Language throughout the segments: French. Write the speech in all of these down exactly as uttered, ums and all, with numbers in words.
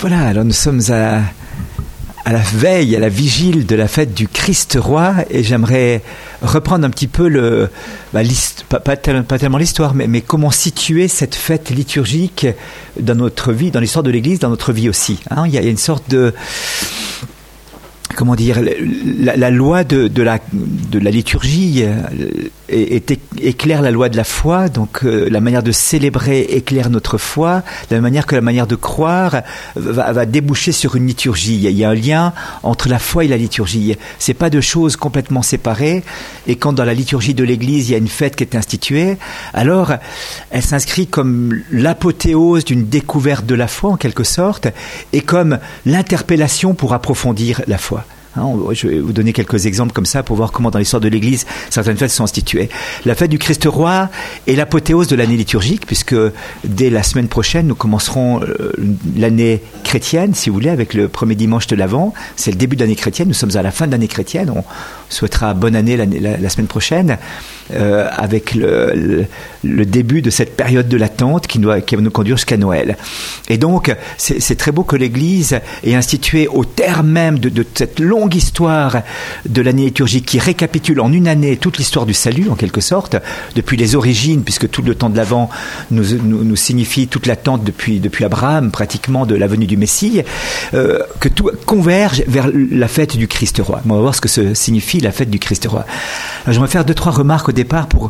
Voilà, alors nous sommes à, à la veille, à la vigile de la fête du Christ roi, et j'aimerais reprendre un petit peu le, bah, pas, pas, tel, pas tellement l'histoire, mais, mais comment situer cette fête liturgique dans notre vie, dans l'histoire de l'Église, dans notre vie aussi. Hein, il y a, il y a une sorte de... Comment dire, la, la loi de, de, la, de la liturgie est, est, éclaire la loi de la foi, donc euh, la manière de célébrer éclaire notre foi, de la même manière que la manière de croire va, va déboucher sur une liturgie. Il y a un lien entre la foi et la liturgie. C'est pas deux choses complètement séparées, et quand dans la liturgie de l'Église il y a une fête qui est instituée, alors elle s'inscrit comme l'apothéose d'une découverte de la foi en quelque sorte, et comme l'interpellation pour approfondir la foi. Je vais vous donner quelques exemples comme ça pour voir comment dans l'histoire de l'Église certaines fêtes sont instituées. La fête du Christ roi est l'apothéose de l'année liturgique, puisque dès la semaine prochaine nous commencerons l'année chrétienne, si vous voulez, avec le premier dimanche de l'Avent. C'est le début de l'année chrétienne, nous sommes à la fin de l'année chrétienne, on souhaitera bonne année la, la, la semaine prochaine, euh, avec le, le, le début de cette période de l'attente qui, doit, qui va nous conduire jusqu'à Noël. Et donc c'est, c'est très beau que l'Église ait institué au terme même de, de cette longue histoire de l'année liturgique qui récapitule en une année toute l'histoire du salut en quelque sorte, depuis les origines, puisque tout le temps de l'Avent nous, nous, nous signifie toute l'attente depuis, depuis Abraham pratiquement de la venue du Messie, euh, que tout converge vers la fête du Christ roi. On va voir ce que ce signifie la fête du Christ roi. Alors, je vais faire deux trois remarques au départ pour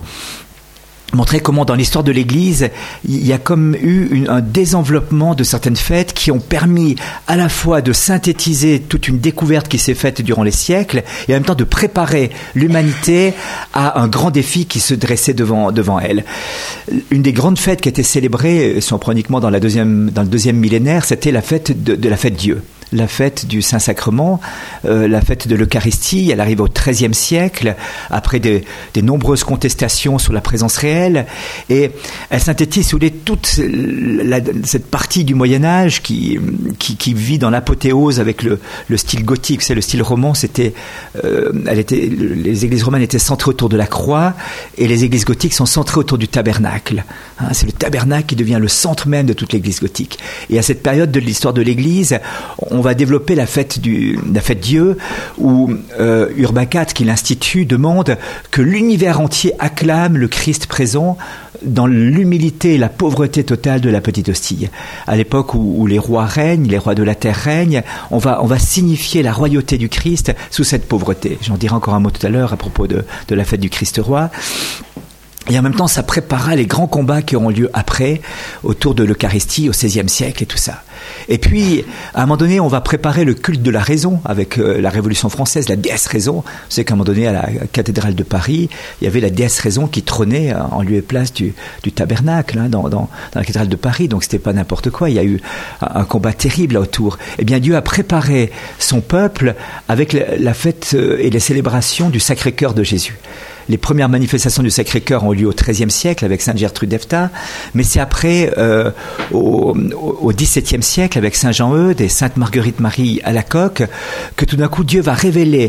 montrer comment dans l'histoire de l'Église il y a comme eu une, un désenveloppement de certaines fêtes qui ont permis à la fois de synthétiser toute une découverte qui s'est faite durant les siècles et en même temps de préparer l'humanité à un grand défi qui se dressait devant, devant elle. Une des grandes fêtes qui a été célébrée, si on prend uniquement dans, la deuxième, dans le deuxième millénaire, c'était la fête de, de la fête Dieu. La fête du Saint-Sacrement, euh, la fête de l'Eucharistie, elle arrive au treizième siècle, après des, des nombreuses contestations sur la présence réelle, et elle synthétise, si vous voulez, toute la, cette partie du Moyen-Âge qui, qui, qui vit dans l'apothéose avec le, le style gothique. C'est le style roman, c'était, euh, elle était, les églises romaines étaient centrées autour de la croix, et les églises gothiques sont centrées autour du tabernacle. Hein, c'est le tabernacle qui devient le centre même de toute l'église gothique. Et à cette période de l'histoire de l'église, on va développer la fête du, la fête Dieu, où euh, Urbain quatre, qui l'institue, demande que l'univers entier acclame le Christ présent dans l'humilité et la pauvreté totale de la petite hostie. À l'époque où, où les rois règnent, les rois de la terre règnent, on va, on va signifier la royauté du Christ sous cette pauvreté. J'en dirai encore un mot tout à l'heure à propos de, de la fête du Christ roi. Et en même temps, ça préparera les grands combats qui auront lieu après, autour de l'Eucharistie, au seizième siècle et tout ça. Et puis, à un moment donné, on va préparer le culte de la raison avec euh, la Révolution française, la déesse raison. Vous savez qu'à un moment donné, à la cathédrale de Paris, il y avait la déesse raison qui trônait en lieu et place du, du tabernacle, hein, dans, dans, dans la cathédrale de Paris. Donc, c'était pas n'importe quoi. Il y a eu un, un combat terrible là autour. Eh bien, Dieu a préparé son peuple avec la, la fête et les célébrations du Sacré-Cœur de Jésus. Les premières manifestations du Sacré-Cœur ont lieu au treizième siècle avec Sainte Gertrude d'Efta, mais c'est après, euh, au, au dix-septième siècle, avec Saint Jean-Eudes et Sainte Marguerite-Marie à la Coque, que tout d'un coup Dieu va révéler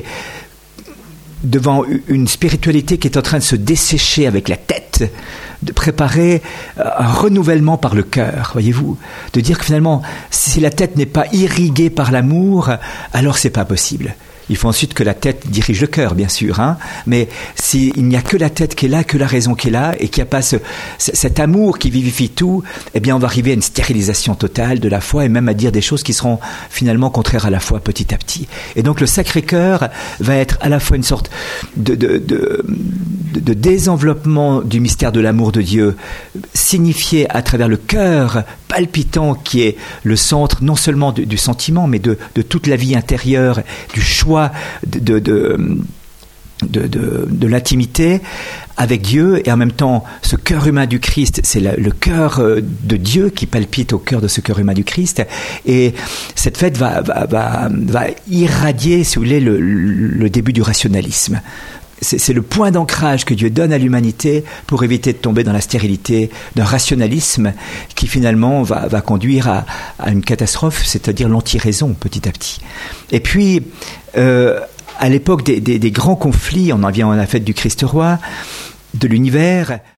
devant une spiritualité qui est en train de se dessécher avec la tête, de préparer un renouvellement par le cœur, voyez-vous, de dire que finalement, si la tête n'est pas irriguée par l'amour, alors c'est pas possible. Il faut ensuite que la tête dirige le cœur, bien sûr, hein. Mais s'il n'y a que la tête qui est là, que la raison qui est là, et qu'il n'y a pas ce, cet amour qui vivifie tout, eh bien, on va arriver à une stérilisation totale de la foi et même à dire des choses qui seront finalement contraires à la foi petit à petit. Et donc, le Sacré-Cœur va être à la fois une sorte de, de, de, de, de désenveloppement du mystère de l'amour de Dieu, signifié à travers le cœur palpitant qui est le centre non seulement du, du sentiment, mais de, de toute la vie intérieure, du choix de, de, de, de, de, de l'intimité avec Dieu, et en même temps ce cœur humain du Christ, c'est la, le cœur de Dieu qui palpite au cœur de ce cœur humain du Christ, et cette fête va, va, va, va irradier, si vous voulez, le, le début du rationalisme. C'est, c'est le point d'ancrage que Dieu donne à l'humanité pour éviter de tomber dans la stérilité d'un rationalisme qui finalement va, va conduire à, à une catastrophe, c'est-à-dire l'anti-raison petit à petit. Et puis, euh, à l'époque des, des, des grands conflits, on en vient à la fête du Christ roi, de l'univers,